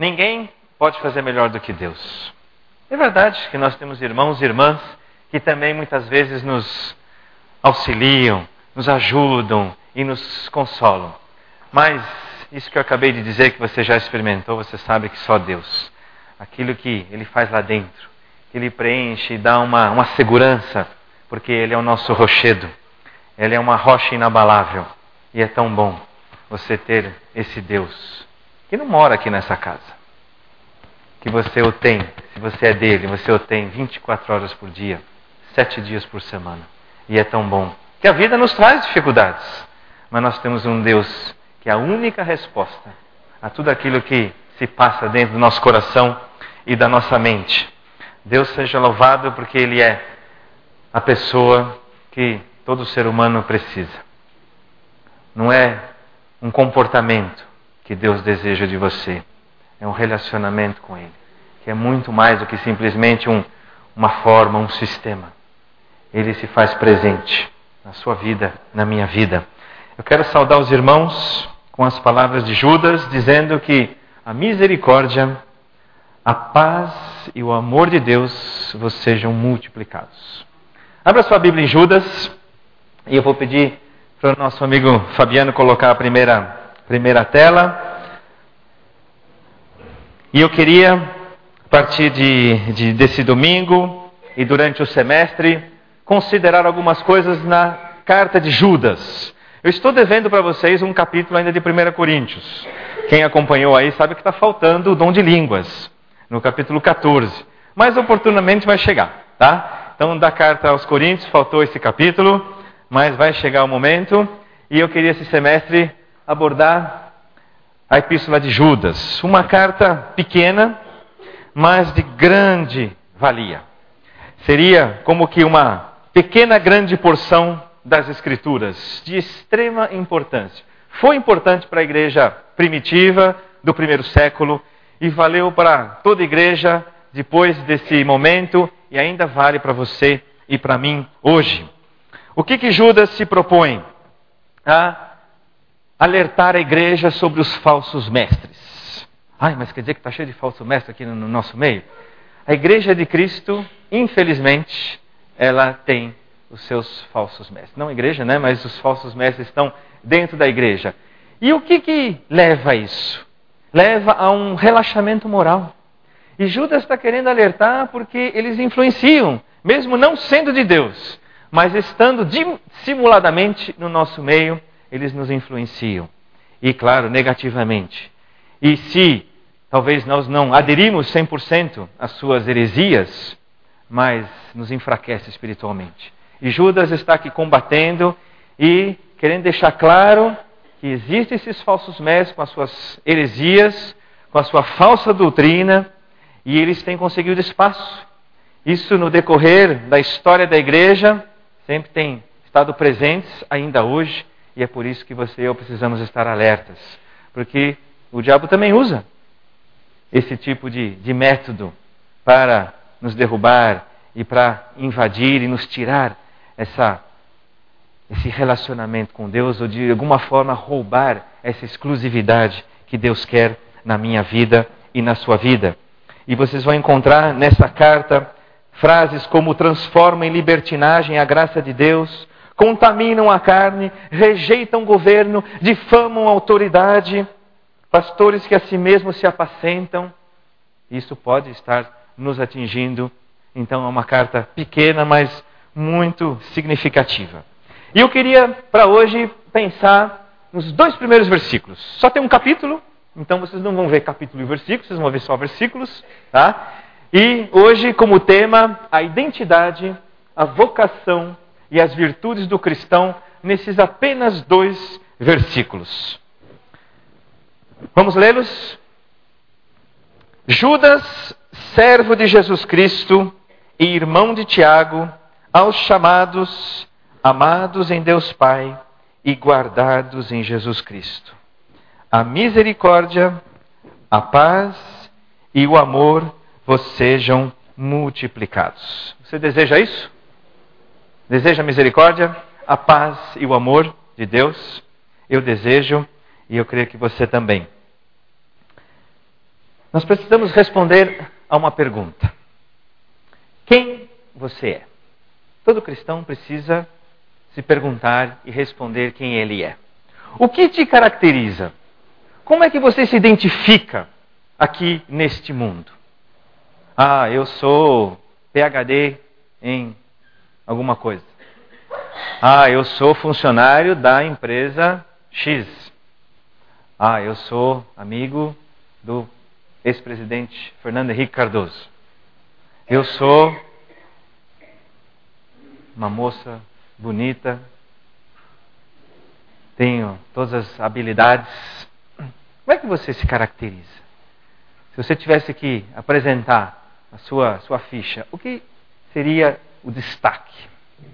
Ninguém pode fazer melhor do que Deus. É verdade que nós temos irmãos e irmãs que também muitas vezes nos auxiliam, nos ajudam e nos consolam. Mas isso que eu acabei de dizer, que você já experimentou, você sabe que só Deus. Aquilo que Ele faz lá dentro, que Ele preenche e dá uma segurança, porque Ele é o nosso rochedo. Ele é uma rocha inabalável. E é tão bom você ter esse Deus, que não mora aqui nessa casa. Que você o tem, se você é dele, você o tem 24 horas por dia, 7 dias por semana. E é tão bom. Que a vida nos traz dificuldades. Mas nós temos um Deus que é a única resposta a tudo aquilo que se passa dentro do nosso coração e da nossa mente. Deus seja louvado porque Ele é a pessoa que todo ser humano precisa. Não é um comportamento que Deus deseja de você. É um relacionamento com Ele, que é muito mais do que simplesmente uma forma, um sistema. Ele se faz presente na sua vida, na minha vida. Eu quero saudar os irmãos com as palavras de Judas, dizendo que a misericórdia, a paz e o amor de Deus vos sejam multiplicados. Abra sua Bíblia em Judas, e eu vou pedir para o nosso amigo Fabiano colocar a primeira tela. E eu queria, a partir desse domingo e durante o semestre, considerar algumas coisas na carta de Judas. Eu estou devendo para vocês um capítulo ainda de 1 Coríntios. Quem acompanhou aí sabe que está faltando o dom de línguas, no capítulo 14. Mas oportunamente vai chegar, tá? Então, da carta aos Coríntios, faltou esse capítulo, mas vai chegar o momento. E eu queria esse semestre abordar a Epístola de Judas, uma carta pequena, mas de grande valia. Seria como que uma pequena grande porção das Escrituras, de extrema importância. Foi importante para a igreja primitiva do primeiro século e valeu para toda a igreja depois desse momento e ainda vale para você e para mim hoje. O que Judas se propõe? A alertar a igreja sobre os falsos mestres. Ai, mas quer dizer que está cheio de falso mestre aqui no nosso meio? A igreja de Cristo, infelizmente, ela tem os seus falsos mestres. Não a igreja, né? Mas os falsos mestres estão dentro da igreja. E o que leva a isso? Leva a um relaxamento moral. E Judas está querendo alertar porque eles influenciam, mesmo não sendo de Deus, mas estando dissimuladamente no nosso meio, eles nos influenciam. E, claro, negativamente. E se talvez nós não aderimos 100% às suas heresias, mas nos enfraquece espiritualmente. E Judas está aqui combatendo e querendo deixar claro que existem esses falsos mestres com as suas heresias, com a sua falsa doutrina, e eles têm conseguido espaço. Isso no decorrer da história da igreja sempre tem estado presentes ainda hoje, e é por isso que você e eu precisamos estar alertas. Porque o diabo também usa esse tipo de método para nos derrubar e para invadir e nos tirar esse relacionamento com Deus, ou de alguma forma roubar essa exclusividade que Deus quer na minha vida e na sua vida. E vocês vão encontrar nessa carta frases como: transformam em libertinagem a graça de Deus, contaminam a carne, rejeitam o governo, difamam a autoridade, pastores que a si mesmos se apacentam. Isso pode estar nos atingindo. Então é uma carta pequena, mas muito significativa. E eu queria, para hoje, pensar nos 2 primeiros versículos. Só tem um capítulo, então vocês não vão ver capítulo e versículo, vocês vão ver só versículos, tá? E hoje, como tema, a identidade, a vocação e as virtudes do cristão, nesses apenas 2 versículos. Vamos lê-los? Judas, servo de Jesus Cristo e irmão de Tiago, aos chamados, amados em Deus Pai e guardados em Jesus Cristo. A misericórdia, a paz e o amor vos sejam multiplicados. Você deseja isso? Deseja a misericórdia, a paz e o amor de Deus? Eu desejo, e eu creio que você também. nós precisamos responder a uma pergunta. Quem você é? Todo cristão precisa se perguntar e responder quem ele é. O que te caracteriza? Como é que você se identifica aqui neste mundo? Ah, eu sou PhD em alguma coisa. Ah, eu sou funcionário da empresa X. Ah, eu sou amigo do ex-presidente Fernando Henrique Cardoso. Eu sou uma moça bonita, tenho todas as habilidades. Como é que você se caracteriza? Se você tivesse que apresentar a sua ficha, o que seria o destaque?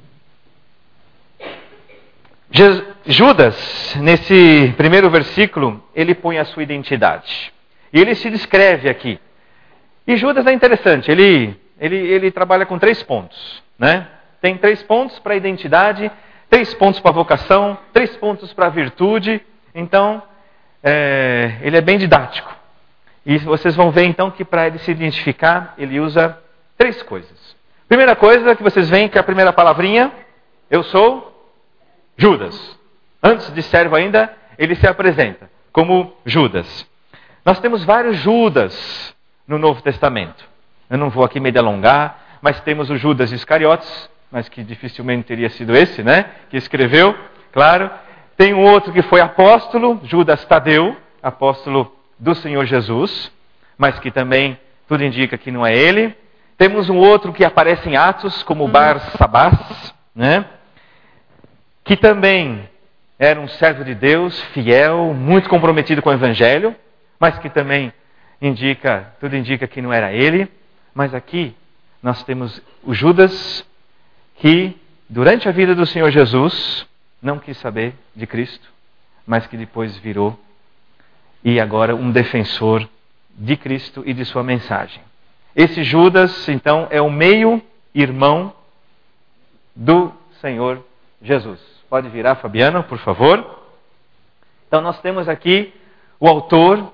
Judas, nesse primeiro versículo, ele põe a sua identidade. E ele se descreve aqui. E Judas é interessante, ele trabalha com 3 pontos, né? Tem 3 pontos para a identidade, 3 pontos para a vocação, 3 pontos para a virtude. Então, ele é bem didático. E vocês vão ver então que para ele se identificar, ele usa 3 coisas. Primeira coisa que vocês veem que é a primeira palavrinha, eu sou Judas. Antes de servo ainda, ele se apresenta como Judas. Nós temos vários Judas no Novo Testamento. Eu não vou aqui me delongar, mas temos o Judas Iscariotes, mas que dificilmente teria sido esse, né? Que escreveu, claro. Tem um outro que foi apóstolo, Judas Tadeu, apóstolo do Senhor Jesus, mas que também tudo indica que não é ele. Temos um outro que aparece em Atos como Barsabás, né? Que também era um servo de Deus, fiel, muito comprometido com o Evangelho, mas que também tudo indica que não era ele. Mas aqui nós temos o Judas que, durante a vida do Senhor Jesus, não quis saber de Cristo, mas que depois virou, e agora um defensor de Cristo e de sua mensagem. Esse Judas, então, é o meio-irmão do Senhor Jesus. Pode virar, Fabiano, por favor. Então, nós temos aqui o autor,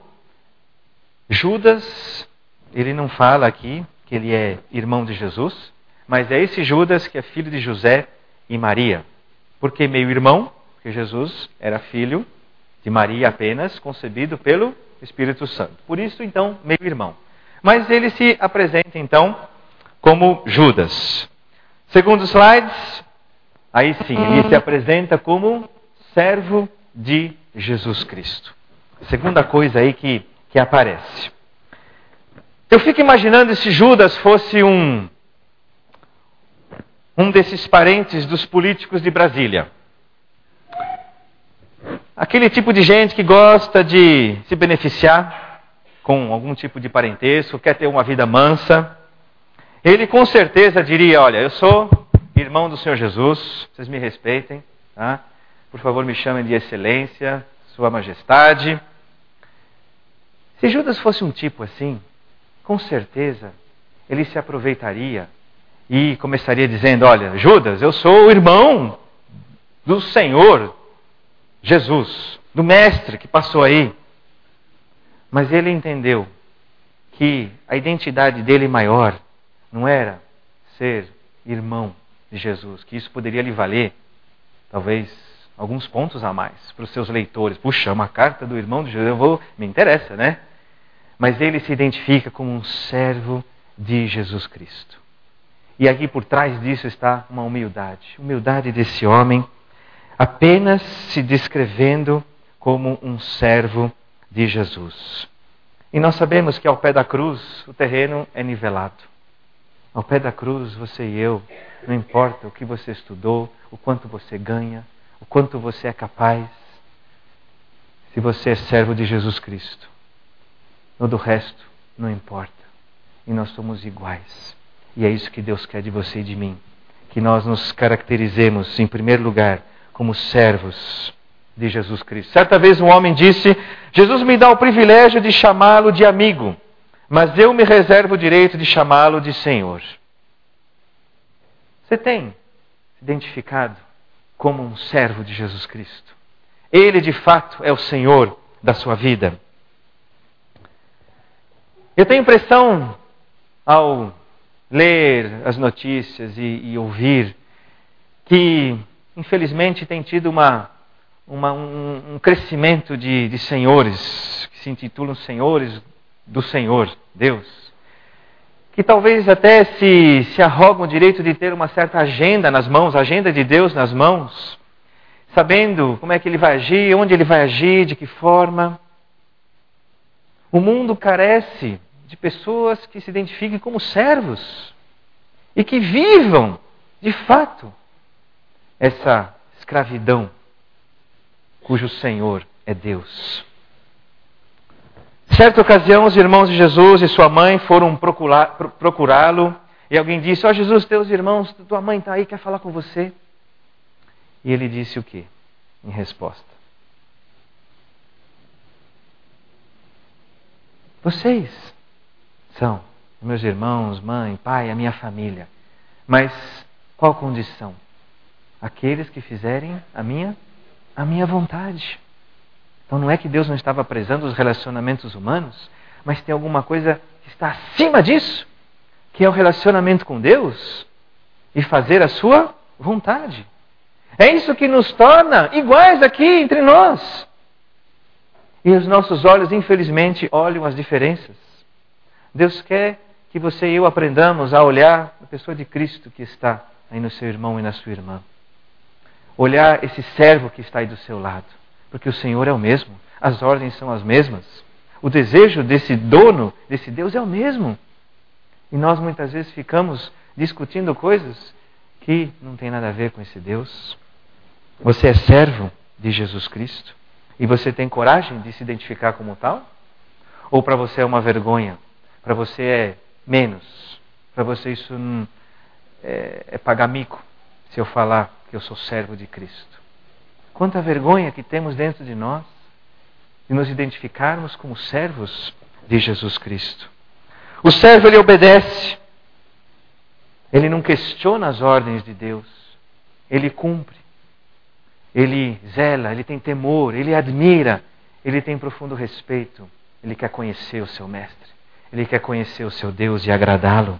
Judas. Ele não fala aqui que ele é irmão de Jesus, mas é esse Judas que é filho de José e Maria. Por que meio-irmão? Porque Jesus era filho de Maria apenas, concebido pelo Espírito Santo. Por isso, então, meio-irmão. Mas ele se apresenta, então, como Judas. Segundo slides, aí sim, ele se apresenta como servo de Jesus Cristo. Segunda coisa aí que aparece. Eu fico imaginando se Judas fosse um desses parentes dos políticos de Brasília. Aquele tipo de gente que gosta de se beneficiar com algum tipo de parentesco, quer ter uma vida mansa. Ele com certeza diria, olha, eu sou irmão do Senhor Jesus, vocês me respeitem, tá? Por favor, me chamem de excelência, sua majestade. Se Judas fosse um tipo assim, com certeza ele se aproveitaria e começaria dizendo, olha, Judas, eu sou o irmão do Senhor Jesus, do mestre que passou aí. Mas ele entendeu que a identidade dele maior não era ser irmão de Jesus, que isso poderia lhe valer, talvez, alguns pontos a mais para os seus leitores. Puxa, uma carta do irmão de Jesus, me interessa, né? Mas ele se identifica como um servo de Jesus Cristo. E aqui por trás disso está uma humildade. Humildade desse homem, apenas se descrevendo como um servo de Jesus. E nós sabemos que ao pé da cruz o terreno é nivelado. Ao pé da cruz, você e eu, não importa o que você estudou, o quanto você ganha, o quanto você é capaz, se você é servo de Jesus Cristo, todo o resto não importa. E nós somos iguais. E é isso que Deus quer de você e de mim. Que nós nos caracterizemos, em primeiro lugar, como servos de Jesus Cristo. Certa vez um homem disse, Jesus me dá o privilégio de chamá-lo de amigo, mas eu me reservo o direito de chamá-lo de Senhor. Você tem se identificado como um servo de Jesus Cristo? Ele de fato é o Senhor da sua vida. Eu tenho a impressão, ao ler as notícias e ouvir, que infelizmente tem tido um crescimento de senhores, que se intitulam senhores do Senhor, Deus, que talvez até se arrogam o direito de ter uma certa agenda nas mãos, a agenda de Deus nas mãos, sabendo como é que Ele vai agir, onde Ele vai agir, de que forma. O mundo carece de pessoas que se identifiquem como servos e que vivam, de fato, essa escravidão cujo Senhor é Deus. Certa ocasião, os irmãos de Jesus e sua mãe foram procurá-lo e alguém disse: ó Jesus, teus irmãos, tua mãe está aí, quer falar com você. E ele disse o quê em resposta? Vocês são meus irmãos, mãe, pai, a minha família. Mas qual condição? Aqueles que fizerem a minha vontade. Então não é que Deus não estava prezando os relacionamentos humanos, mas tem alguma coisa que está acima disso, que é o relacionamento com Deus e fazer a sua vontade. É isso que nos torna iguais aqui entre nós. E os nossos olhos, infelizmente, olham as diferenças. Deus quer que você e eu aprendamos a olhar a pessoa de Cristo que está aí no seu irmão e na sua irmã. Olhar esse servo que está aí do seu lado. Porque o Senhor é o mesmo. As ordens são as mesmas. O desejo desse dono, desse Deus é o mesmo. E nós muitas vezes ficamos discutindo coisas que não tem nada a ver com esse Deus. Você é servo de Jesus Cristo? E você tem coragem de se identificar como tal? Ou para você é uma vergonha? Para você é menos? Para você isso é pagar mico se eu falar que eu sou servo de Cristo? Quanta vergonha que temos dentro de nós de nos identificarmos como servos de Jesus Cristo. O servo, ele obedece. Ele não questiona as ordens de Deus. Ele cumpre. Ele zela, ele tem temor, ele admira, ele tem profundo respeito. Ele quer conhecer o seu mestre. Ele quer conhecer o seu Deus e agradá-lo.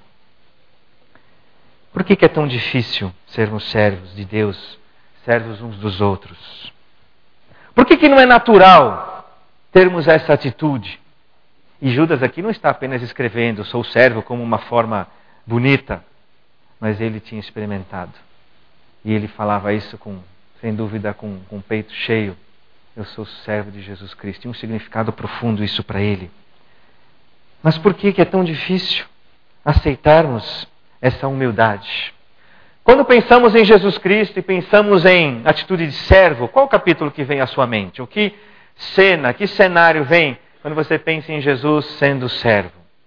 Por que é tão difícil sermos servos de Deus, servos uns dos outros? Por que não é natural termos essa atitude? E Judas aqui não está apenas escrevendo sou servo como uma forma bonita, mas ele tinha experimentado. E ele falava isso sem dúvida com o peito cheio. Eu sou servo de Jesus Cristo. Tinha um significado profundo isso para ele. Mas por que é tão difícil aceitarmos essa humildade? Quando pensamos em Jesus Cristo e pensamos em atitude de servo, qual capítulo que vem à sua mente? O que cena, que cenário vem quando você pensa em Jesus sendo servo?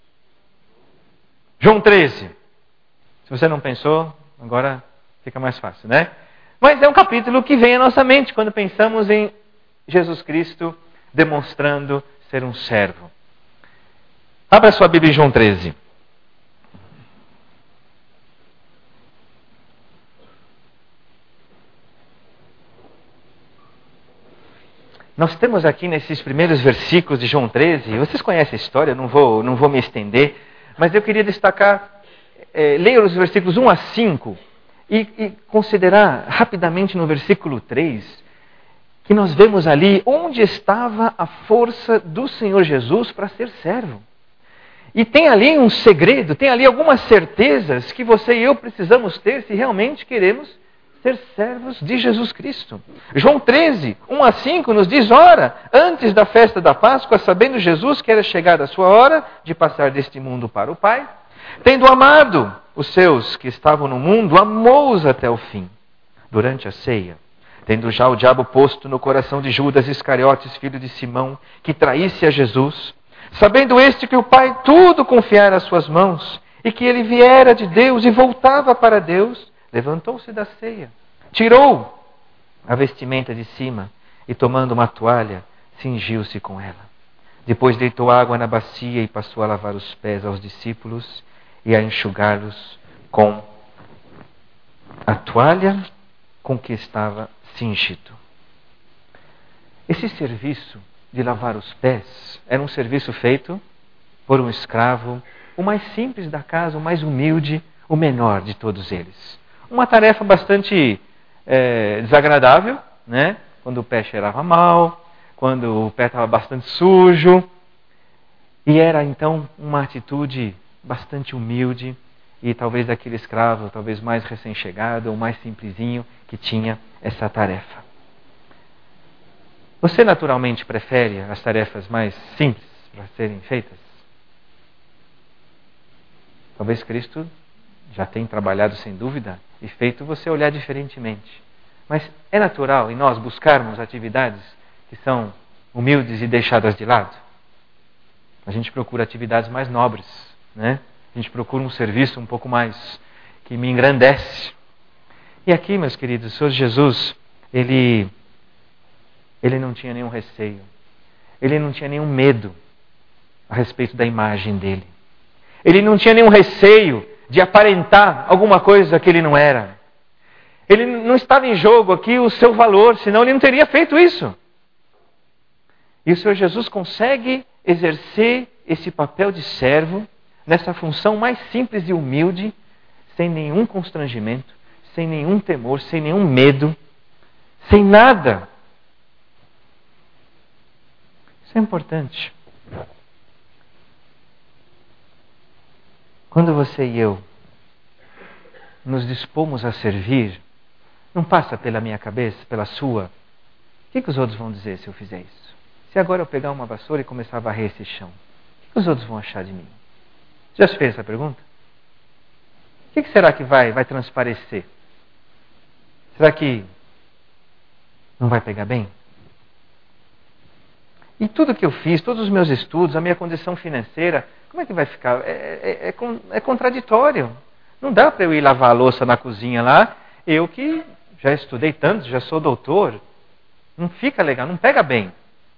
João 13. Se você não pensou, agora fica mais fácil, né? Mas é um capítulo que vem à nossa mente quando pensamos em Jesus Cristo demonstrando ser um servo. Abra sua Bíblia em João 13. Nós temos aqui nesses primeiros versículos de João 13, vocês conhecem a história, não vou me estender, mas eu queria destacar, ler os versículos 1 a 5 e considerar rapidamente no versículo 3, que nós vemos ali onde estava a força do Senhor Jesus para ser servo. E tem ali um segredo, tem ali algumas certezas que você e eu precisamos ter se realmente queremos ser servos de Jesus Cristo. João 13, 1 a 5 nos diz: ora, antes da festa da Páscoa, sabendo Jesus que era chegada a sua hora de passar deste mundo para o Pai, tendo amado os seus que estavam no mundo, amou-os até o fim. Durante a ceia, tendo já o diabo posto no coração de Judas Iscariotes, filho de Simão, que traísse a Jesus, sabendo este que o Pai tudo confiara às suas mãos, e que ele viera de Deus e voltava para Deus, levantou-se da ceia, tirou a vestimenta de cima e, tomando uma toalha, cingiu-se com ela. Depois deitou água na bacia e passou a lavar os pés aos discípulos e a enxugá-los com a toalha com que estava cingido. Esse serviço de lavar os pés era um serviço feito por um escravo, o mais simples da casa, o mais humilde, o menor de todos eles. Uma tarefa bastante desagradável, né? Quando o pé cheirava mal, quando o pé estava bastante sujo. E era então uma atitude bastante humilde e talvez daquele escravo, talvez mais recém-chegado ou mais simplesinho que tinha essa tarefa. Você naturalmente prefere as tarefas mais simples para serem feitas? Talvez Cristo já tenha trabalhado sem dúvida e feito você olhar diferentemente. Mas é natural em nós buscarmos atividades que são humildes e deixadas de lado? A gente procura atividades mais nobres, né? A gente procura um serviço um pouco mais que me engrandece. E aqui, meus queridos, o Senhor Jesus, Ele não tinha nenhum receio. Ele não tinha nenhum medo a respeito da imagem dele. Ele não tinha nenhum receio de aparentar alguma coisa que ele não era. Ele não estava em jogo aqui o seu valor, senão ele não teria feito isso. E o Senhor Jesus consegue exercer esse papel de servo nessa função mais simples e humilde, sem nenhum constrangimento, sem nenhum temor, sem nenhum medo, sem nada. Isso é importante. Quando você e eu nos dispomos a servir, não passa pela minha cabeça, pela sua, o que os outros vão dizer se eu fizer isso? Se agora eu pegar uma vassoura e começar a varrer esse chão, o que os outros vão achar de mim? Já se fez essa pergunta? O que será que vai transparecer? Será que não vai pegar bem? E tudo que eu fiz, todos os meus estudos, a minha condição financeira, como é que vai ficar? É contraditório. Não dá para eu ir lavar a louça na cozinha lá, eu que já estudei tanto, já sou doutor. Não fica legal, não pega bem.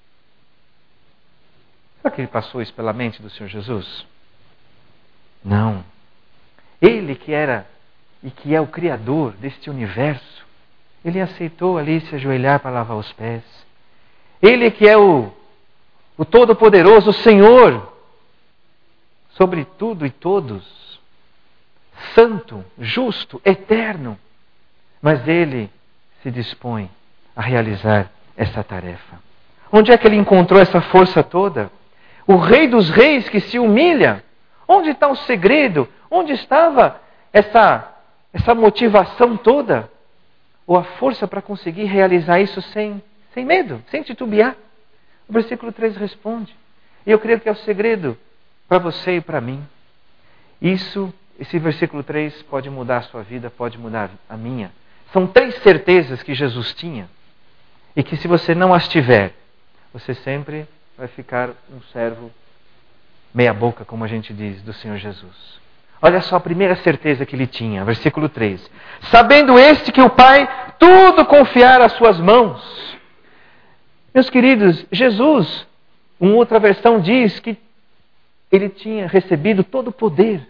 Será que ele passou isso pela mente do Senhor Jesus? Não. Ele que era e que é o Criador deste universo, ele aceitou ali se ajoelhar para lavar os pés. Ele que é o Todo-Poderoso, o Senhor, sobre tudo e todos, santo, justo, eterno. Mas ele se dispõe a realizar essa tarefa. Onde é que ele encontrou essa força toda? O Rei dos Reis que se humilha. Onde está o segredo? Onde estava essa motivação toda? Ou a força para conseguir realizar isso sem medo, sem titubear? O versículo 3 responde. E eu creio que é o segredo para você e para mim. Esse versículo 3 pode mudar a sua vida, pode mudar a minha. São 3 certezas que Jesus tinha. E que se você não as tiver, você sempre vai ficar um servo meia boca, como a gente diz, do Senhor Jesus. Olha só a primeira certeza que ele tinha, versículo 3. Sabendo este que o Pai tudo confiara às suas mãos. Meus queridos, Jesus, uma outra versão diz que ele tinha recebido todo o poder.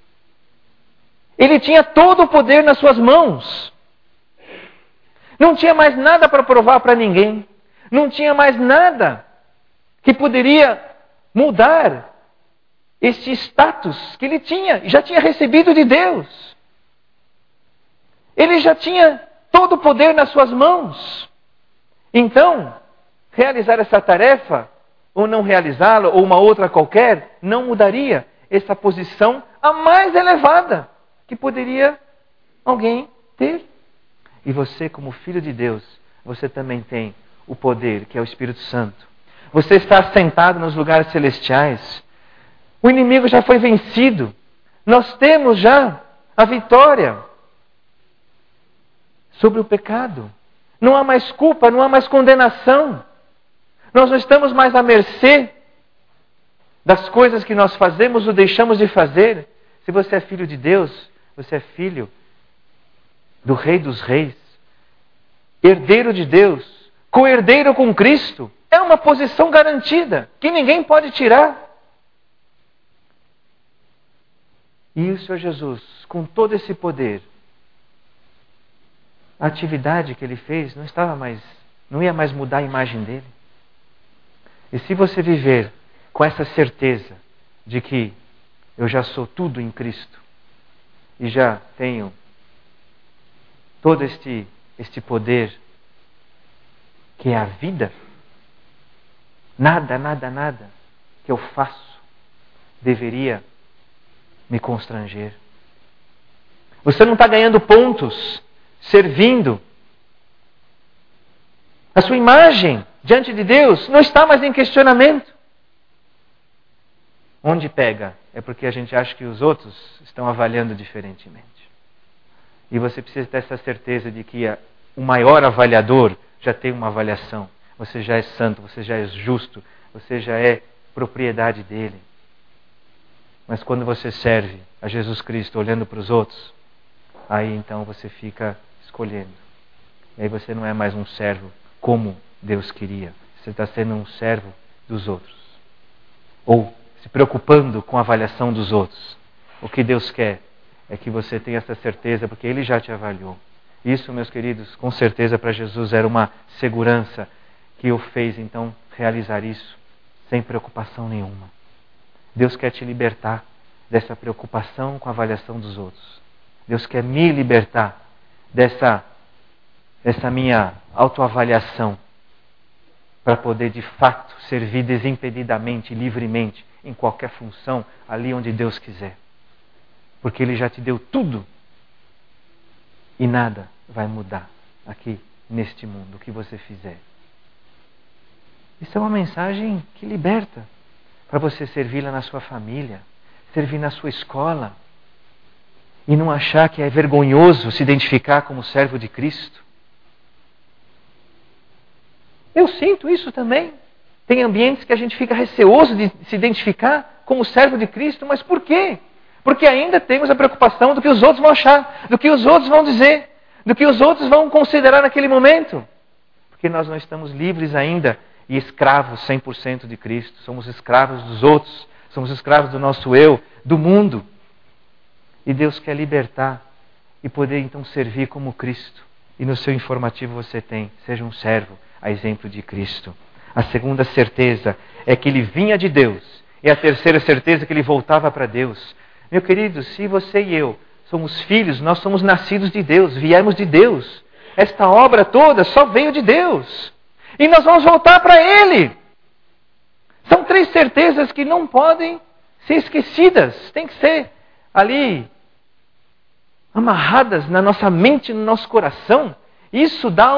Ele tinha todo o poder nas suas mãos. Não tinha mais nada para provar para ninguém. Não tinha mais nada que poderia mudar este status que ele tinha, já tinha recebido de Deus. Ele já tinha todo o poder nas suas mãos. Então, realizar essa tarefa, ou não realizá-la, ou uma outra qualquer, não mudaria essa posição a mais elevada que poderia alguém ter. E você, como filho de Deus, você também tem o poder, que é o Espírito Santo. Você está sentado nos lugares celestiais. O inimigo já foi vencido. Nós temos já a vitória sobre o pecado. Não há mais culpa, não há mais condenação. Nós não estamos mais à mercê das coisas que nós fazemos ou deixamos de fazer. Se você é filho de Deus, você é filho do Rei dos Reis, herdeiro de Deus, co-herdeiro com Cristo. É uma posição garantida, que ninguém pode tirar. E o Senhor Jesus, com todo esse poder, a atividade que ele fez não ia mais mudar a imagem dele. E se você viver com essa certeza de que eu já sou tudo em Cristo e já tenho todo este poder que é a vida, nada que eu faço deveria me constranger. Você não está ganhando pontos servindo. A sua imagem diante de Deus não está mais em questionamento. Onde pega? É porque a gente acha que os outros estão avaliando diferentemente. E você precisa ter essa certeza de que o maior avaliador já tem uma avaliação. Você já é santo, você já é justo, você já é propriedade dele. Mas quando você serve a Jesus Cristo olhando para os outros, aí então você fica escolhendo. E aí você não é mais um servo como Deus queria. Você está sendo um servo dos outros. Ou se preocupando com a avaliação dos outros. O que Deus quer é que você tenha essa certeza, porque Ele já te avaliou. Isso, meus queridos, com certeza para Jesus era uma segurança que o fez então realizar isso sem preocupação nenhuma. Deus quer te libertar dessa preocupação com a avaliação dos outros. Deus quer me libertar dessa minha autoavaliação para poder de fato servir desimpedidamente, livremente, em qualquer função, ali onde Deus quiser. Porque Ele já te deu tudo e nada vai mudar aqui neste mundo, o que você fizer. Isso é uma mensagem que liberta para você servir lá na sua família, servir na sua escola e não achar que é vergonhoso se identificar como servo de Cristo. Eu sinto isso também. Tem ambientes que a gente fica receoso de se identificar como servo de Cristo, mas por quê? Porque ainda temos a preocupação do que os outros vão achar, do que os outros vão dizer, do que os outros vão considerar naquele momento. Porque nós não estamos livres ainda e escravos 100% de Cristo. Somos escravos dos outros, somos escravos do nosso eu, do mundo. E Deus quer libertar e poder então servir como Cristo. E no seu informativo você tem, seja um servo, a exemplo de Cristo. A segunda certeza é que ele vinha de Deus. E a terceira certeza é que ele voltava para Deus. Meu querido, se você e eu somos filhos, nós somos nascidos de Deus, viemos de Deus. Esta obra toda só veio de Deus. E nós vamos voltar para Ele. São três certezas que não podem ser esquecidas. Tem que ser ali amarradas na nossa mente, no nosso coração. Isso dá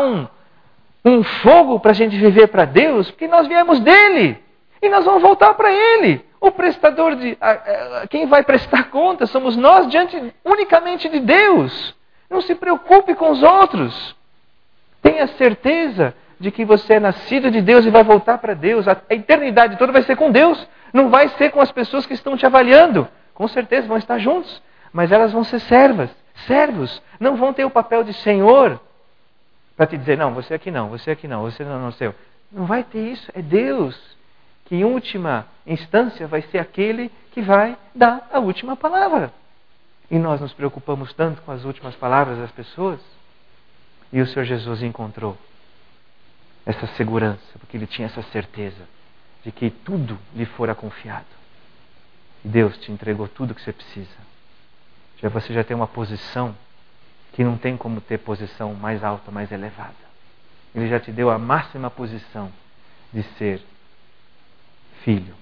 um fogo para a gente viver para Deus, porque nós viemos dEle. E nós vamos voltar para Ele. O prestador quem vai prestar conta somos nós diante unicamente de Deus. Não se preocupe com os outros. Tenha certeza de que você é nascido de Deus e vai voltar para Deus. A eternidade toda vai ser com Deus. Não vai ser com as pessoas que estão te avaliando. Com certeza vão estar juntos. Mas elas vão ser servos. Não vão ter o papel de Senhor para te dizer, não, você aqui não, você não é seu. Não vai ter isso. É Deus que em última instância vai ser aquele que vai dar a última palavra. E nós nos preocupamos tanto com as últimas palavras das pessoas. E o Senhor Jesus encontrou essa segurança, porque Ele tinha essa certeza de que tudo lhe fora confiado. E Deus te entregou tudo o que você precisa. Você já tem uma posição que não tem como ter posição mais alta, mais elevada. Ele já te deu a máxima posição de ser filho,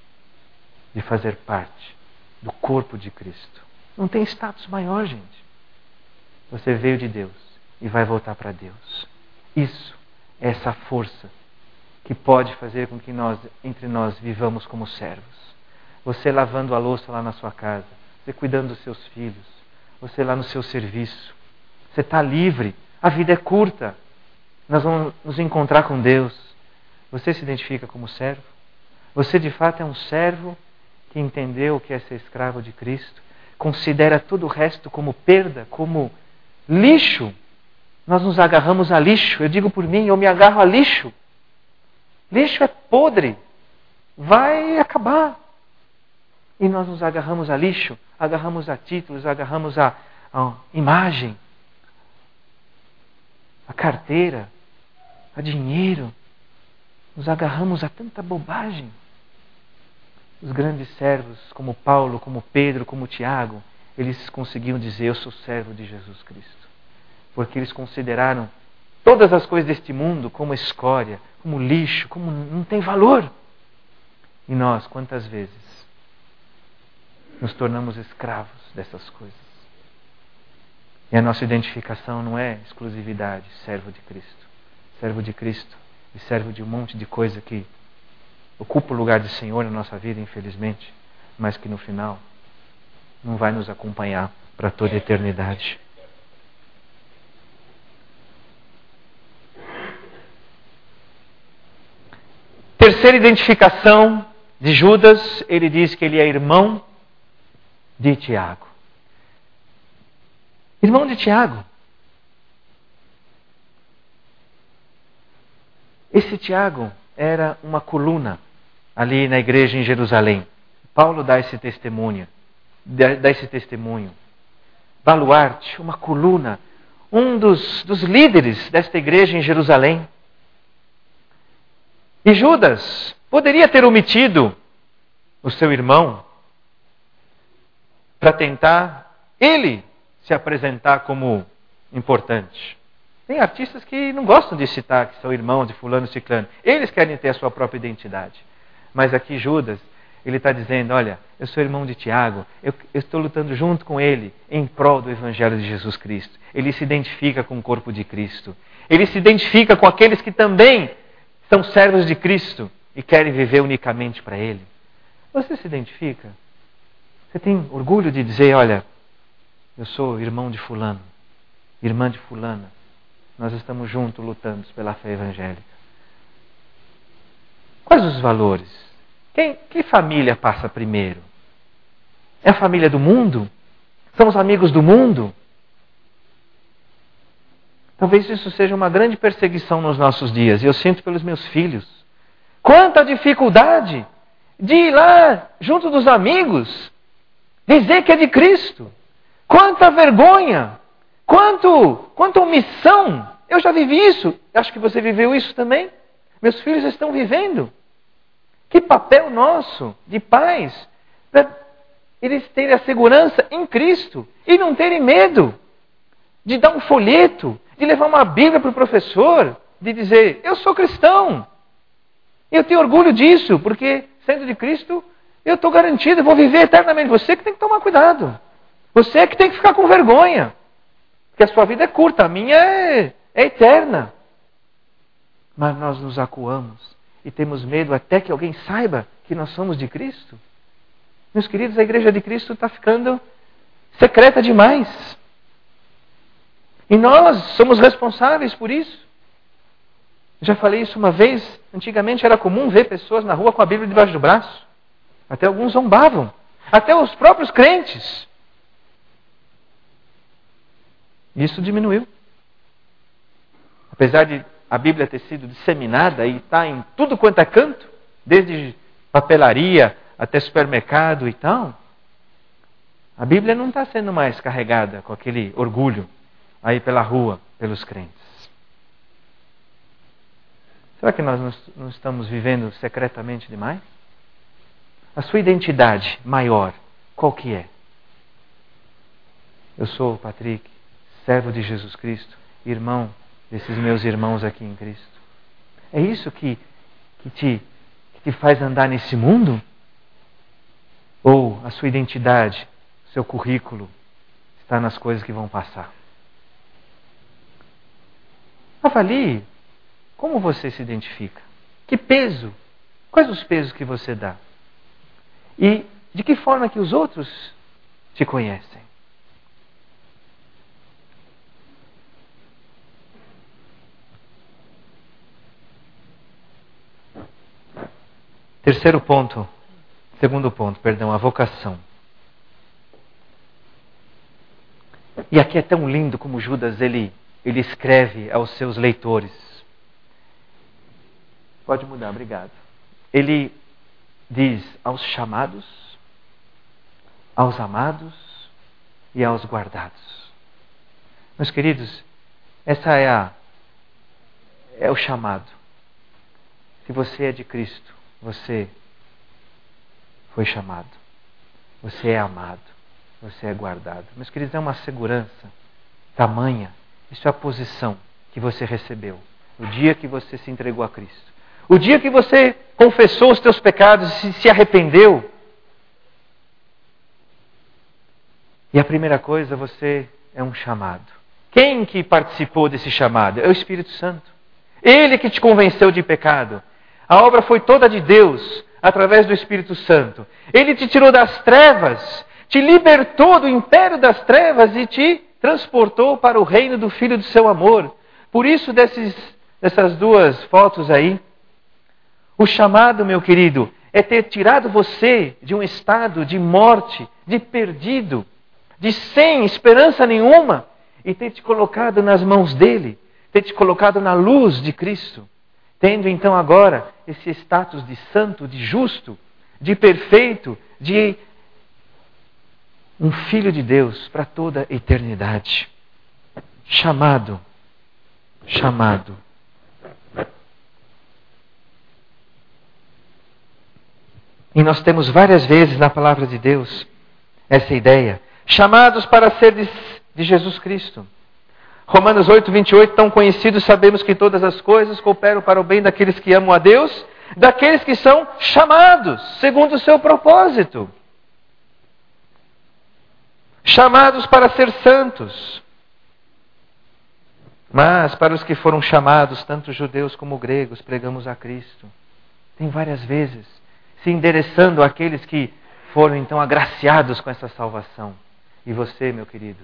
de fazer parte do corpo de Cristo. Não tem status maior, gente. Você veio de Deus e vai voltar para Deus. Isso é essa força que pode fazer com que entre nós vivamos como servos. Você lavando a louça lá na sua casa, você cuidando dos seus filhos, você lá no seu serviço. Você está livre, a vida é curta. Nós vamos nos encontrar com Deus. Você se identifica como servo? Você de fato é um servo que entendeu o que é ser escravo de Cristo? Considera todo o resto como perda, como lixo? Nós nos agarramos a lixo. Eu digo por mim, eu me agarro a lixo. Lixo é podre. Vai acabar. E nós nos agarramos a lixo, agarramos a títulos, agarramos a imagem, a carteira, a dinheiro. Nos agarramos a tanta bobagem. Os grandes servos, como Paulo, como Pedro, como Tiago, eles conseguiam dizer: eu sou servo de Jesus Cristo. Porque eles consideraram todas as coisas deste mundo como escória, como lixo, como não tem valor. E nós, quantas vezes, nos tornamos escravos dessas coisas? E a nossa identificação não é exclusividade, servo de Cristo. Servo de Cristo e servo de um monte de coisa que ocupa o lugar de Senhor na nossa vida, infelizmente, mas que no final não vai nos acompanhar para toda a eternidade. Terceira identificação de Judas, ele diz que ele é irmão de Tiago. Irmão de Tiago. Esse Tiago era uma coluna ali na igreja em Jerusalém. Paulo dá esse testemunho. Baluarte, uma coluna, um dos líderes desta igreja em Jerusalém. E Judas poderia ter omitido o seu irmão para tentar ele se apresentar como importante. Tem artistas que não gostam de citar que são irmãos de fulano e ciclano. Eles querem ter a sua própria identidade. Mas aqui Judas, ele está dizendo: olha, eu sou irmão de Tiago, eu estou lutando junto com ele em prol do Evangelho de Jesus Cristo. Ele se identifica com o corpo de Cristo. Ele se identifica com aqueles que também são servos de Cristo e querem viver unicamente para Ele. Você se identifica? Você tem orgulho de dizer: olha, eu sou irmão de fulano, irmã de fulana. Nós estamos juntos lutando pela fé evangélica. Quais os valores? Que família passa primeiro? É a família do mundo? São os amigos do mundo? Talvez isso seja uma grande perseguição nos nossos dias. E eu sinto pelos meus filhos. Quanta dificuldade de ir lá junto dos amigos, dizer que é de Cristo. Quanta vergonha. Quanta omissão. Eu já vivi isso. Acho que você viveu isso também. Meus filhos estão vivendo. Que papel nosso de pais para eles terem a segurança em Cristo e não terem medo de dar um folheto, de levar uma Bíblia para o professor, de dizer: eu sou cristão. Eu tenho orgulho disso, porque sendo de Cristo, eu estou garantido, eu vou viver eternamente. Você que tem que tomar cuidado. Você que tem que ficar com vergonha. Porque a sua vida é curta, a minha é eterna. Mas nós nos acuamos e temos medo até que alguém saiba que nós somos de Cristo. Meus queridos, a igreja de Cristo está ficando secreta demais. E nós somos responsáveis por isso. Já falei isso uma vez. Antigamente era comum ver pessoas na rua com a Bíblia debaixo do braço. Até alguns zombavam. Até os próprios crentes. Isso diminuiu. Apesar de a Bíblia ter sido disseminada e está em tudo quanto é canto, desde papelaria até supermercado e tal, a Bíblia não está sendo mais carregada com aquele orgulho aí pela rua, pelos crentes. Será que nós não estamos vivendo secretamente demais? A sua identidade maior, qual que é? Eu sou o Patrick, servo de Jesus Cristo, irmão desses meus irmãos aqui em Cristo. É isso que te faz andar nesse mundo? Ou a sua identidade, seu currículo, está nas coisas que vão passar? Avalie como você se identifica. Que peso? Quais os pesos que você dá? E de que forma que os outros te conhecem? Segundo ponto, a vocação. E aqui é tão lindo como Judas ele escreve aos seus leitores. Pode mudar, obrigado. Ele diz aos chamados, aos amados e aos guardados. Meus queridos, essa é o chamado. Se você é de Cristo, você foi chamado. Você é amado. Você é guardado. Meus queridos, é uma segurança tamanha. Isso é a posição que você recebeu no dia que você se entregou a Cristo. O dia que você confessou os teus pecados e se arrependeu. E a primeira coisa, você é um chamado. Quem que participou desse chamado? É o Espírito Santo. Ele que te convenceu de pecado. A obra foi toda de Deus, através do Espírito Santo. Ele te tirou das trevas, te libertou do império das trevas e te transportou para o reino do Filho do seu amor. Por isso, dessas duas fotos aí, o chamado, meu querido, é ter tirado você de um estado de morte, de perdido, de sem esperança nenhuma, e ter te colocado nas mãos dele, ter te colocado na luz de Cristo, tendo então agora esse status de santo, de justo, de perfeito, de um filho de Deus para toda a eternidade. Chamado. E nós temos várias vezes na palavra de Deus essa ideia. Chamados para ser de Jesus Cristo. Romanos 8, 28, tão conhecidos, sabemos que todas as coisas cooperam para o bem daqueles que amam a Deus, daqueles que são chamados, segundo o seu propósito. Chamados para ser santos. Mas para os que foram chamados, tanto judeus como gregos, pregamos a Cristo. Tem várias vezes se endereçando àqueles que foram então agraciados com essa salvação. E você, meu querido,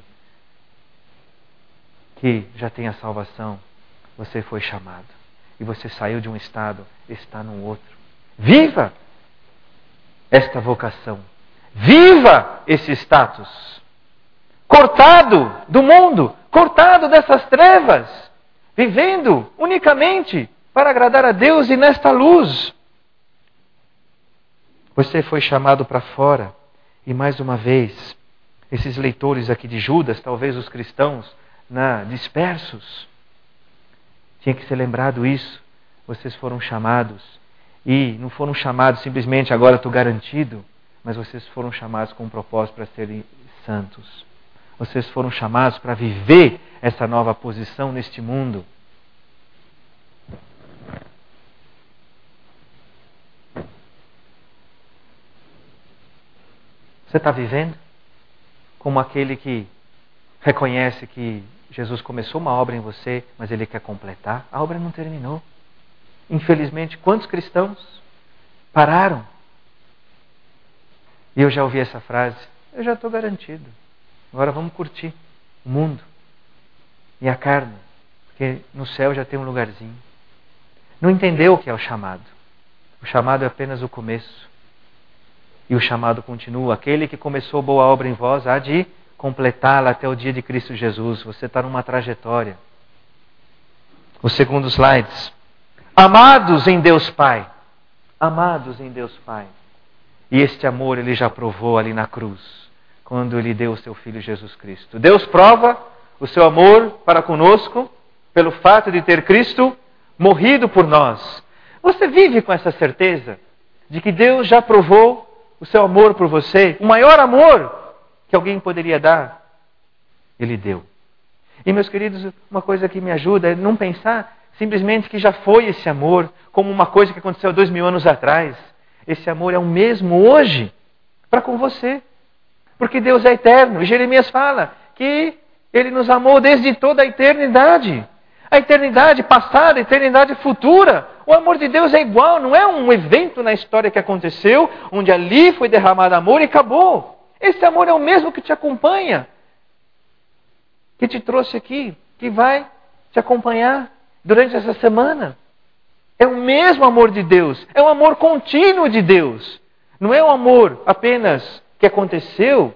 que já tem a salvação, você foi chamado. E você saiu de um estado, está num outro. Viva esta vocação. Viva esse status. Cortado do mundo, cortado dessas trevas, vivendo unicamente para agradar a Deus e nesta luz. Você foi chamado para fora. E mais uma vez, esses leitores aqui de Judas, talvez os cristãos dispersos, tinha que ser lembrado isso. Vocês foram chamados. E não foram chamados simplesmente agora estou garantido, mas vocês foram chamados com um propósito para serem santos. Vocês foram chamados para viver essa nova posição neste mundo. Você está vivendo como aquele que reconhece que Jesus começou uma obra em você, mas Ele quer completar? A obra não terminou. Infelizmente, quantos cristãos pararam? E eu já ouvi essa frase, eu já estou garantido. Agora vamos curtir o mundo e a carne, porque no céu já tem um lugarzinho. Não entendeu o que é o chamado. O chamado é apenas o começo. E o chamado continua. Aquele que começou boa obra em vós há de completá-la até o dia de Cristo Jesus. Você está numa trajetória. O segundo slide. Amados em Deus Pai. Amados em Deus Pai. E este amor Ele já provou ali na cruz, quando Ele deu o seu Filho Jesus Cristo. Deus prova o seu amor para conosco, pelo fato de ter Cristo morrido por nós. Você vive com essa certeza de que Deus já provou o seu amor por você? O maior amor que alguém poderia dar, Ele deu. E meus queridos, uma coisa que me ajuda é não pensar simplesmente que já foi esse amor, como uma coisa que aconteceu 2000 anos atrás. Esse amor é o mesmo hoje, para com você. Porque Deus é eterno. E Jeremias fala que Ele nos amou desde toda a eternidade. A eternidade passada, a eternidade futura. O amor de Deus é igual, não é um evento na história que aconteceu, onde ali foi derramado amor e acabou. Esse amor é o mesmo que te acompanha, que te trouxe aqui, que vai te acompanhar durante essa semana. É o mesmo amor de Deus, é um amor contínuo de Deus. Não é um amor apenas que aconteceu.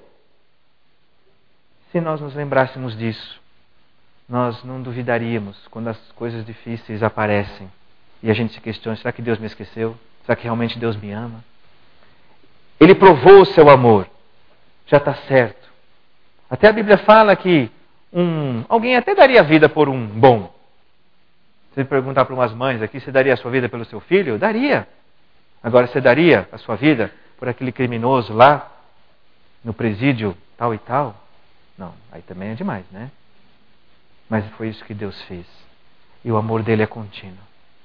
Se nós nos lembrássemos disso, nós não duvidaríamos quando as coisas difíceis aparecem. E a gente se questiona, será que Deus me esqueceu? Será que realmente Deus me ama? Ele provou o seu amor. Já está certo. Até a Bíblia fala que alguém até daria a vida por um bom. Se você perguntar para umas mães aqui, você daria a sua vida pelo seu filho? Daria. Agora, você daria a sua vida por aquele criminoso lá, no presídio tal e tal. Não, aí também é demais, né? Mas foi isso que Deus fez. E o amor dele é contínuo.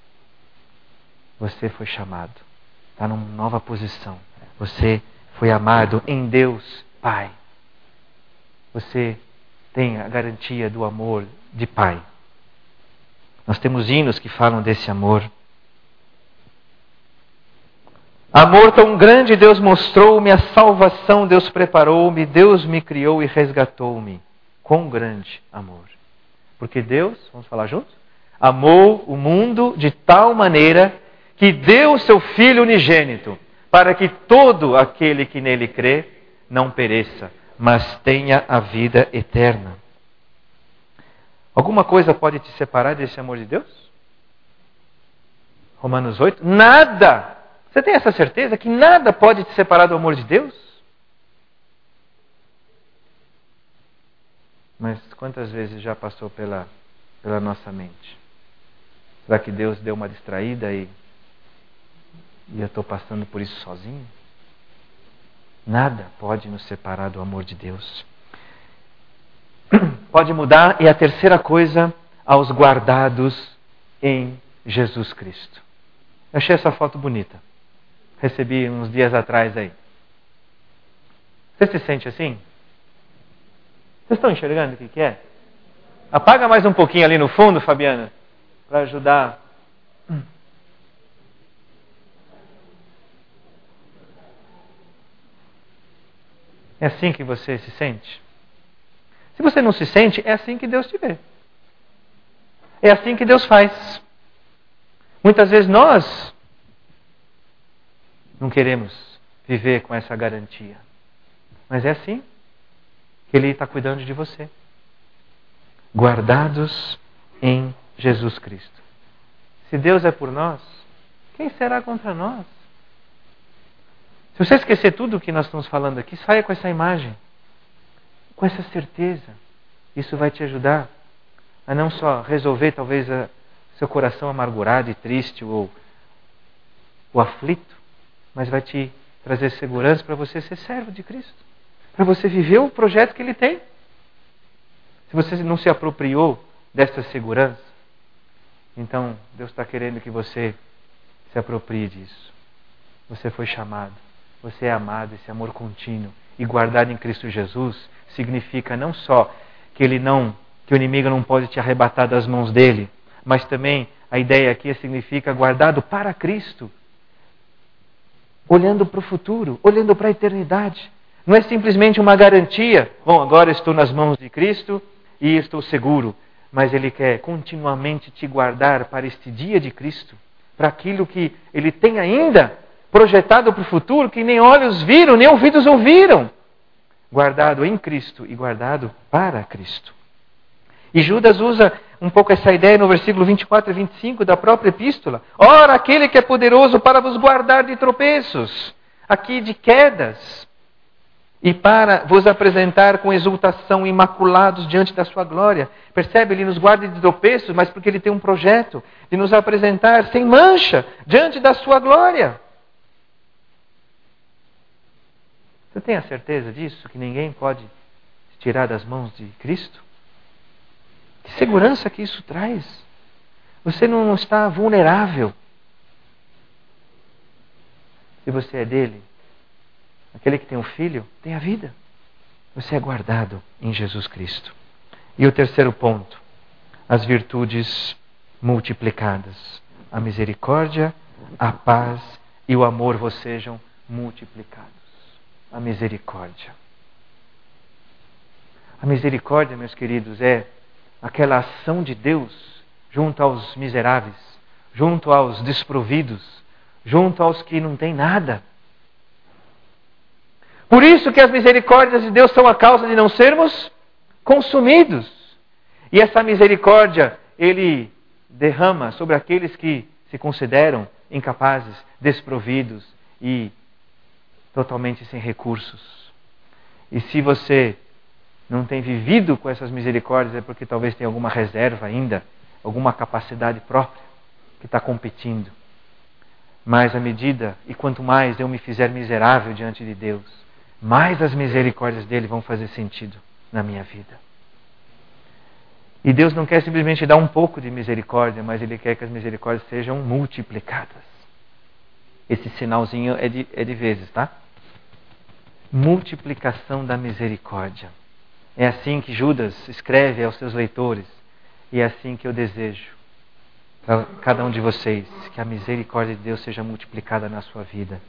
Você foi chamado. Está numa nova posição. Você foi amado em Deus, Pai. Você tem a garantia do amor de Pai. Nós temos hinos que falam desse amor. Amor tão grande Deus mostrou-me, a salvação Deus preparou-me, Deus me criou e resgatou-me. Quão grande amor. Porque Deus, vamos falar juntos? Amou o mundo de tal maneira que deu o seu Filho unigênito, para que todo aquele que nele crê não pereça, mas tenha a vida eterna. Alguma coisa pode te separar desse amor de Deus? Romanos 8. Nada! Você tem essa certeza que nada pode te separar do amor de Deus? Mas quantas vezes já passou pela nossa mente? Será que Deus deu uma distraída e eu estou passando por isso sozinho? Nada pode nos separar do amor de Deus. Pode mudar, e a terceira coisa, aos guardados em Jesus Cristo. Eu achei essa foto bonita. Recebi uns dias atrás aí. Você se sente assim? Vocês estão enxergando o que é? Apaga mais um pouquinho ali no fundo, Fabiana, para ajudar. É assim que você se sente? Se você não se sente, é assim que Deus te vê. É assim que Deus faz. Muitas vezes nós não queremos viver com essa garantia. Mas é assim que Ele está cuidando de você. Guardados em Jesus Cristo. Se Deus é por nós, quem será contra nós? Se você esquecer tudo o que nós estamos falando aqui, saia com essa imagem. Com essa certeza. Isso vai te ajudar a não só resolver talvez seu coração amargurado e triste ou aflito, mas vai te trazer segurança para você ser servo de Cristo. Para você viver o projeto que Ele tem. Se você não se apropriou dessa segurança, então Deus está querendo que você se aproprie disso. Você foi chamado, você é amado, esse amor contínuo e guardado em Cristo Jesus significa não só que o inimigo não pode te arrebatar das mãos dele, mas também a ideia aqui significa guardado para Cristo, olhando para o futuro, olhando para a eternidade. Não é simplesmente uma garantia, bom, agora estou nas mãos de Cristo e estou seguro, mas Ele quer continuamente te guardar para este dia de Cristo, para aquilo que Ele tem ainda projetado para o futuro, que nem olhos viram, nem ouvidos ouviram. Guardado em Cristo e guardado para Cristo. E Judas usa um pouco essa ideia no versículo 24 e 25 da própria epístola. Ora, aquele que é poderoso para vos guardar de tropeços, aqui de quedas, e para vos apresentar com exultação imaculados diante da sua glória. Percebe? Ele nos guarda de tropeços, mas porque Ele tem um projeto de nos apresentar sem mancha diante da sua glória. Você tem a certeza disso? Que ninguém pode te tirar das mãos de Cristo? Que segurança que isso traz? Você não está vulnerável. Se você é dele, aquele que tem um filho, tem a vida. Você é guardado em Jesus Cristo. E o terceiro ponto, as virtudes multiplicadas. A misericórdia, a paz e o amor vos sejam multiplicados. A misericórdia. A misericórdia, meus queridos, é aquela ação de Deus junto aos miseráveis, junto aos desprovidos, junto aos que não têm nada. Por isso que as misericórdias de Deus são a causa de não sermos consumidos. E essa misericórdia, Ele derrama sobre aqueles que se consideram incapazes, desprovidos e totalmente sem recursos. E se você não tem vivido com essas misericórdias, é porque talvez tenha alguma reserva ainda, alguma capacidade própria que está competindo. Mas à medida, e quanto mais eu me fizer miserável diante de Deus, mais as misericórdias dele vão fazer sentido na minha vida. E Deus não quer simplesmente dar um pouco de misericórdia, mas Ele quer que as misericórdias sejam multiplicadas. Esse sinalzinho é de vezes, tá? Multiplicação da misericórdia. É assim que Judas escreve aos seus leitores. E é assim que eu desejo para cada um de vocês, que a misericórdia de Deus seja multiplicada na sua vida.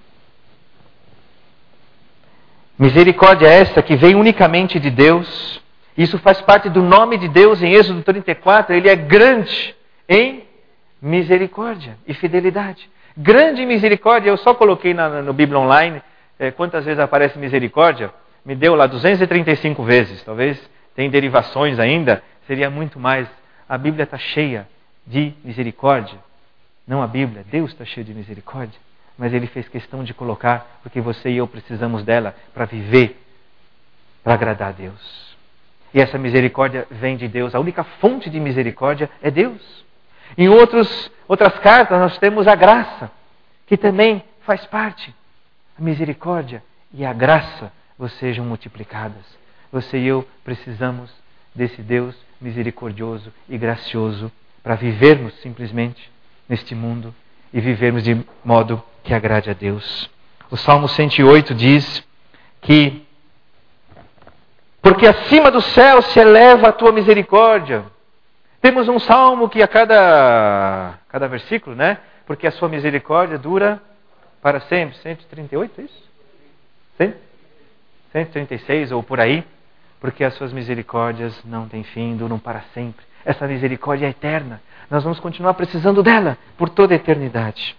Misericórdia essa que vem unicamente de Deus. Isso faz parte do nome de Deus em Êxodo 34. Ele é grande em misericórdia e fidelidade. Grande em misericórdia. Eu só coloquei no Bíblia Online quantas vezes aparece misericórdia. Me deu lá 235 vezes. Talvez tem derivações ainda. Seria muito mais. A Bíblia está cheia de misericórdia. Não a Bíblia. Deus está cheio de misericórdia. Mas Ele fez questão de colocar, porque você e eu precisamos dela para viver, para agradar a Deus. E essa misericórdia vem de Deus. A única fonte de misericórdia é Deus. Em outras cartas nós temos a graça, que também faz parte. A misericórdia e a graça sejam multiplicadas. Você e eu precisamos desse Deus misericordioso e gracioso para vivermos simplesmente neste mundo e vivermos de modo que agrade a Deus. O Salmo 108 diz que porque acima do céu se eleva a tua misericórdia. Temos um salmo que a cada versículo, né? Porque a sua misericórdia dura para sempre. 138, é isso? 136 ou por aí. Porque as suas misericórdias não têm fim, duram para sempre. Essa misericórdia é eterna. Nós vamos continuar precisando dela por toda a eternidade.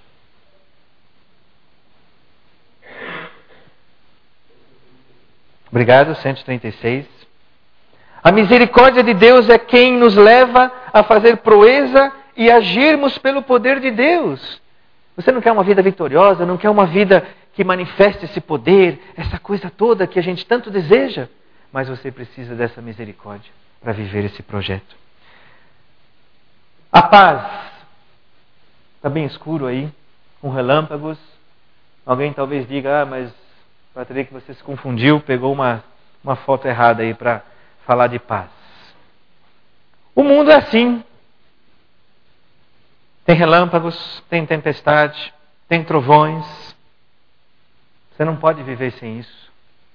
Obrigado, 136. A misericórdia de Deus é quem nos leva a fazer proeza e agirmos pelo poder de Deus. Você não quer uma vida vitoriosa, não quer uma vida que manifeste esse poder, essa coisa toda que a gente tanto deseja, mas você precisa dessa misericórdia para viver esse projeto. A paz. Está bem escuro aí, com relâmpagos. Alguém talvez diga, mas Patrick, você se confundiu, pegou uma foto errada aí para falar de paz. O mundo é assim. Tem relâmpagos, tem tempestade, tem trovões. Você não pode viver sem isso.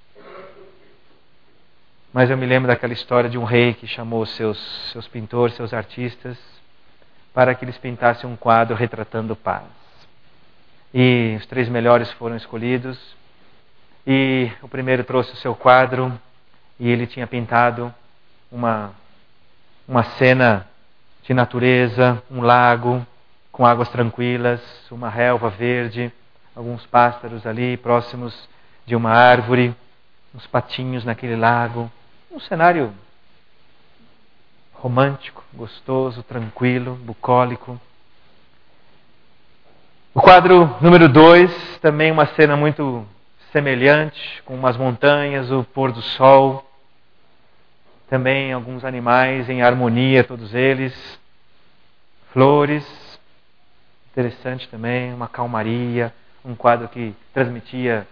Mas eu me lembro daquela história de um rei que chamou seus pintores, seus artistas, para que eles pintassem um quadro retratando paz. E os 3 melhores foram escolhidos. E o primeiro trouxe o seu quadro e ele tinha pintado uma cena de natureza, um lago com águas tranquilas, uma relva verde, alguns pássaros ali próximos de uma árvore, uns patinhos naquele lago. Um cenário romântico, gostoso, tranquilo, bucólico. O quadro número 2, também uma cena muito semelhante, com umas montanhas, o pôr do sol. Também alguns animais em harmonia, todos eles. Flores. Interessante também, uma calmaria. Um quadro que transmitia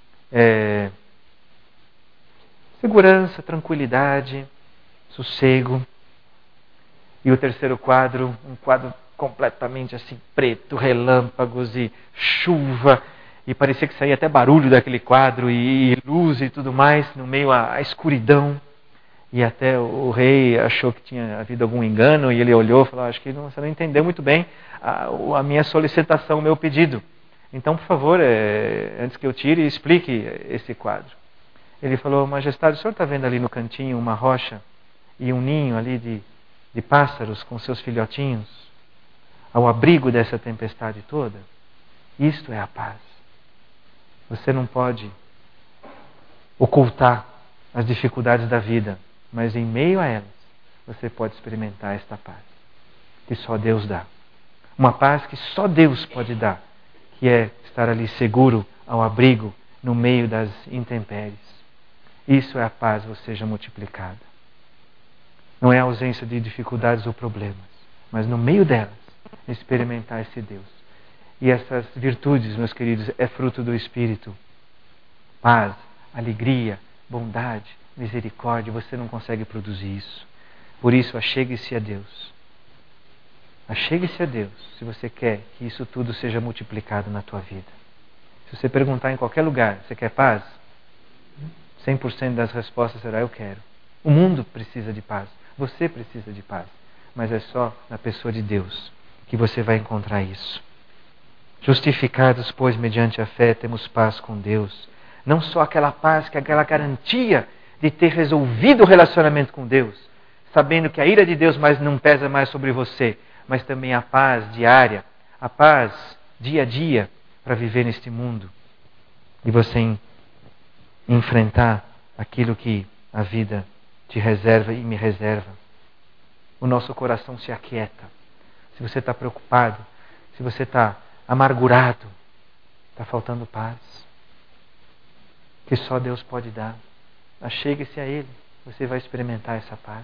segurança, tranquilidade, sossego. E o terceiro quadro, um quadro completamente assim preto, relâmpagos e chuva. E parecia que saía até barulho daquele quadro e luz e tudo mais, no meio à escuridão. E até o rei achou que tinha havido algum engano e ele olhou e falou, acho que você não entendeu muito bem a minha solicitação, o meu pedido. Então, por favor, antes que eu tire, explique esse quadro. Ele falou, majestade, o senhor está vendo ali no cantinho uma rocha e um ninho ali de pássaros com seus filhotinhos ao abrigo dessa tempestade toda? Isto é a paz. Você não pode ocultar as dificuldades da vida, mas em meio a elas, você pode experimentar esta paz, que só Deus dá. Uma paz que só Deus pode dar, que é estar ali seguro, ao abrigo, no meio das intempéries. Isso é a paz, ou seja, multiplicada. Não é a ausência de dificuldades ou problemas, mas no meio delas, experimentar esse Deus. E essas virtudes, meus queridos, é fruto do Espírito. Paz, alegria, bondade, misericórdia, você não consegue produzir isso. Por isso, achegue-se a Deus. Achegue-se a Deus se você quer que isso tudo seja multiplicado na tua vida. Se você perguntar em qualquer lugar, você quer paz? 100% das respostas será eu quero. O mundo precisa de paz. Você precisa de paz. Mas é só na pessoa de Deus que você vai encontrar isso. Justificados, pois, mediante a fé, temos paz com Deus. Não só aquela paz, que é aquela garantia de ter resolvido o relacionamento com Deus, sabendo que a ira de Deus não pesa mais sobre você, mas também a paz diária, a paz dia a dia para viver neste mundo e você enfrentar aquilo que a vida te reserva e me reserva. O nosso coração se aquieta. Se você está preocupado, se você está amargurado, está faltando paz, que só Deus pode dar. Achegue-se a Ele, você vai experimentar essa paz.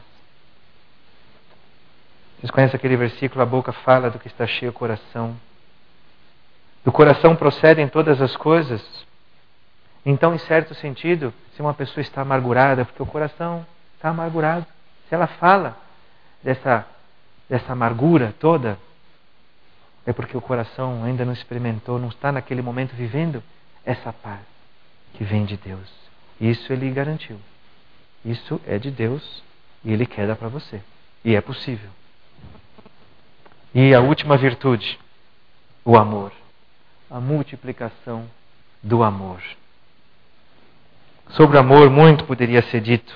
Vocês conhecem aquele versículo, a boca fala do que está cheio o coração. Do coração procedem todas as coisas. Então, em certo sentido, se uma pessoa está amargurada, porque o coração está amargurado, se ela fala dessa amargura toda, é porque o coração ainda não experimentou, não está naquele momento vivendo essa paz que vem de Deus. Isso Ele garantiu. Isso é de Deus e Ele quer dar para você. E é possível. E a última virtude, o amor. A multiplicação do amor. Sobre o amor, muito poderia ser dito.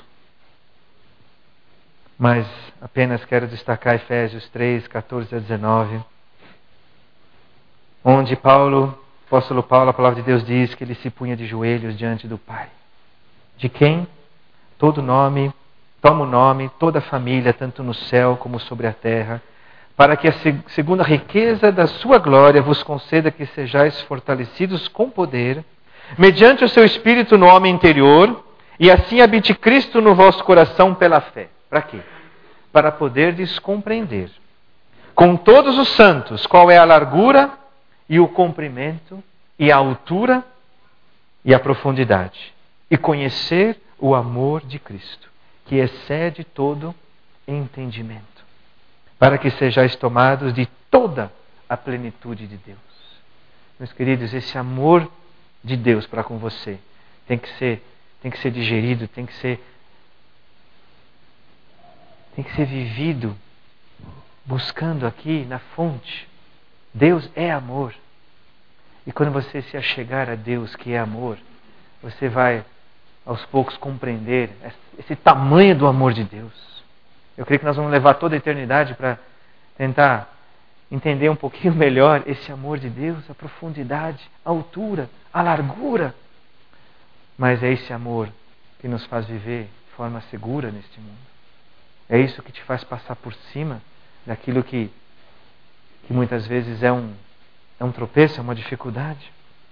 Mas apenas quero destacar Efésios 3, 14 a 19. Onde o apóstolo Paulo, a palavra de Deus diz que ele se punha de joelhos diante do Pai. De quem? Toma o nome, toda a família, tanto no céu como sobre a terra, para que, segundo a riqueza da sua glória, vos conceda que sejais fortalecidos com poder, mediante o seu Espírito no homem interior, e assim habite Cristo no vosso coração pela fé. Para quê? Para poderdes compreender, com todos os santos, qual é a largura e o comprimento, e a altura e a profundidade, e conhecer o amor de Cristo, que excede todo entendimento, para que sejais tomados de toda a plenitude de Deus. Meus queridos, esse amor de Deus para com você tem que ser digerido, tem que ser vivido buscando aqui na fonte. Deus é amor. E quando você se achegar a Deus, que é amor, você vai aos poucos compreender esse tamanho do amor de Deus. Eu creio que nós vamos levar toda a eternidade para tentar entender um pouquinho melhor esse amor de Deus, a profundidade, a altura, a largura. Mas é esse amor que nos faz viver de forma segura neste mundo. É isso que te faz passar por cima daquilo que muitas vezes é um tropeço, é uma dificuldade.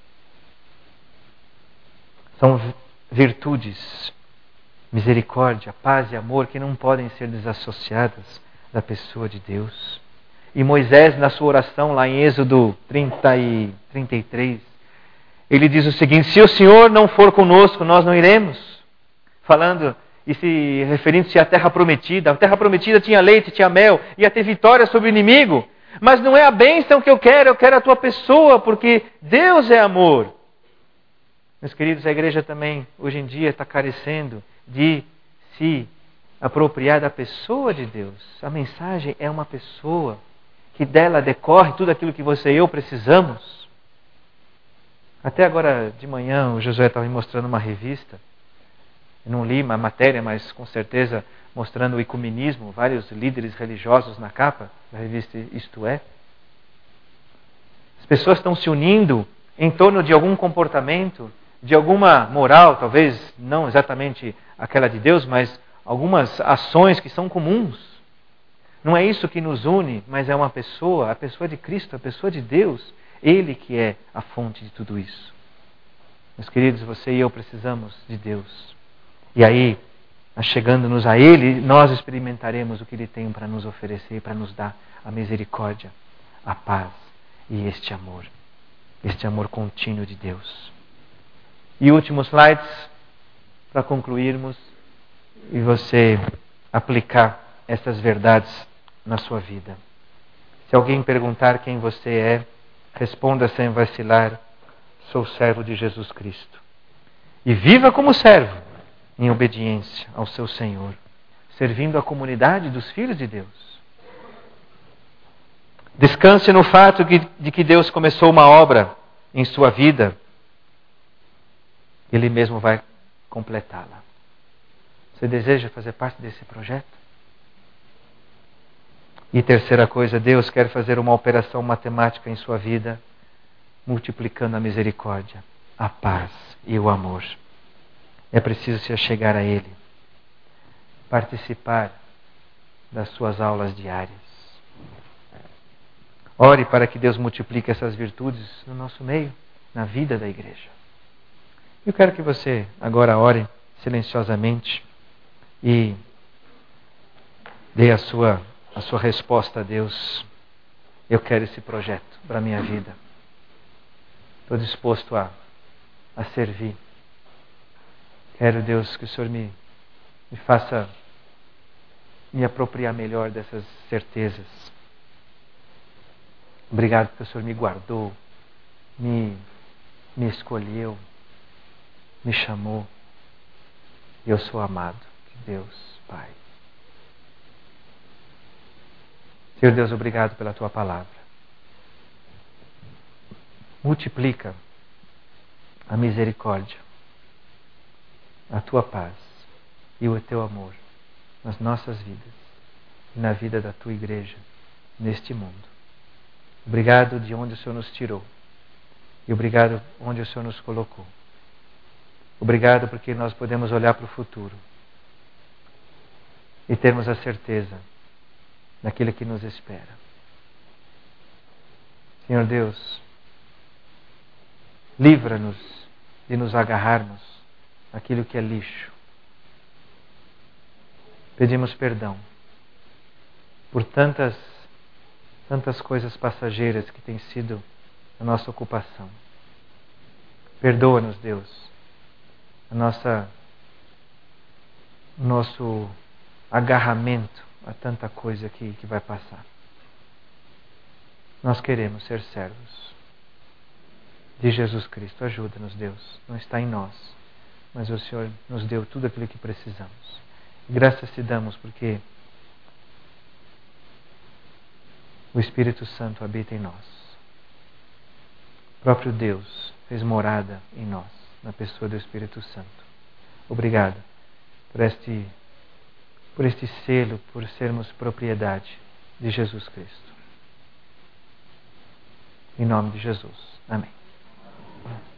São virtudes, misericórdia, paz e amor que não podem ser desassociadas da pessoa de Deus. E Moisés, na sua oração, lá em Êxodo 30 e 33, ele diz o seguinte: se o Senhor não for conosco, nós não iremos. Falando e se referindo-se à terra prometida. A terra prometida tinha leite, tinha mel, ia ter vitória sobre o inimigo. Mas não é a bênção que eu quero a tua pessoa, porque Deus é amor. Meus queridos, a igreja também, hoje em dia, está carecendo de se apropriar da pessoa de Deus. A mensagem é uma pessoa, que dela decorre tudo aquilo que você e eu precisamos. Até agora de manhã, o Josué estava me mostrando uma revista. Eu não li uma matéria, mas com certeza mostrando o ecumenismo, vários líderes religiosos na capa da revista Isto É. As pessoas estão se unindo em torno de algum comportamento, de alguma moral, talvez não exatamente aquela de Deus, mas algumas ações que são comuns. Não é isso que nos une, mas é uma pessoa, a pessoa de Cristo, a pessoa de Deus. Ele que é a fonte de tudo isso. Meus queridos, você e eu precisamos de Deus. E aí, chegando-nos a Ele, nós experimentaremos o que Ele tem para nos oferecer, para nos dar a misericórdia, a paz e este amor. este amor contínuo de Deus. E últimos slides, para concluirmos e você aplicar essas verdades na sua vida. Se alguém perguntar quem você é, responda sem vacilar: sou servo de Jesus Cristo. E viva como servo, em obediência ao seu Senhor, servindo a comunidade dos filhos de Deus. Descanse no fato de que Deus começou uma obra em sua vida. Ele mesmo vai completá-la. Você deseja fazer parte desse projeto? E terceira coisa, Deus quer fazer uma operação matemática em sua vida, multiplicando a misericórdia, a paz e o amor. É preciso se achegar a Ele, participar das suas aulas diárias. Ore para que Deus multiplique essas virtudes no nosso meio, na vida da igreja. Eu quero que você agora ore silenciosamente e dê a sua resposta a Deus. Eu quero esse projeto para a minha vida. Estou disposto a servir. Quero, Deus, que o Senhor me faça me apropriar melhor dessas certezas. Obrigado porque o Senhor me guardou, me escolheu, me chamou. E eu sou amado de Deus, Pai. Senhor Deus, obrigado pela Tua palavra. Multiplica a misericórdia, a Tua paz e o Teu amor nas nossas vidas e na vida da Tua igreja neste mundo. Obrigado de onde o Senhor nos tirou e obrigado onde o Senhor nos colocou. Obrigado porque nós podemos olhar para o futuro e termos a certeza daquilo que nos espera. Senhor Deus, livra-nos de nos agarrarmos àquilo que é lixo. Pedimos perdão por tantas coisas passageiras que têm sido a nossa ocupação. Perdoa-nos, Deus, nosso agarramento a tanta coisa que vai passar. Nós queremos ser servos de Jesus Cristo. Ajuda-nos, Deus. Não está em nós, mas o Senhor nos deu tudo aquilo que precisamos. Graças te damos porque o Espírito Santo habita em nós. O próprio Deus fez morada em nós, na pessoa do Espírito Santo. Obrigado por este selo, por sermos propriedade de Jesus Cristo. Em nome de Jesus. Amém.